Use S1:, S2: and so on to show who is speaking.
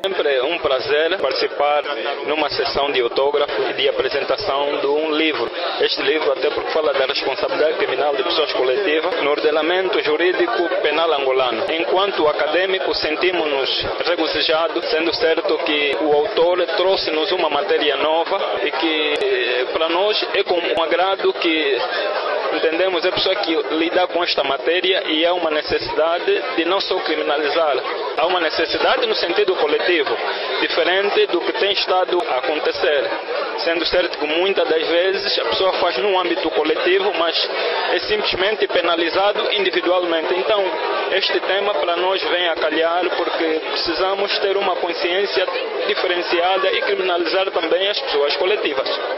S1: Sempre é um prazer participar numa sessão de autógrafo e de apresentação de um livro. Este livro até porque fala da responsabilidade criminal de pessoas coletivas no ordenamento jurídico penal angolano. Enquanto acadêmico, sentimos-nos regozijados, sendo certo que o autor trouxe-nos uma matéria nova e que para nós é com um agrado que entendemos a pessoa que lida com esta matéria e há uma necessidade de não só criminalizá-la, há uma necessidade no sentido coletivo, diferente do que tem estado a acontecer. Sendo certo que muitas das vezes a pessoa faz num âmbito coletivo, mas é simplesmente penalizado individualmente. Então, este tema para nós vem a calhar porque precisamos ter uma consciência diferenciada e criminalizar também as pessoas coletivas.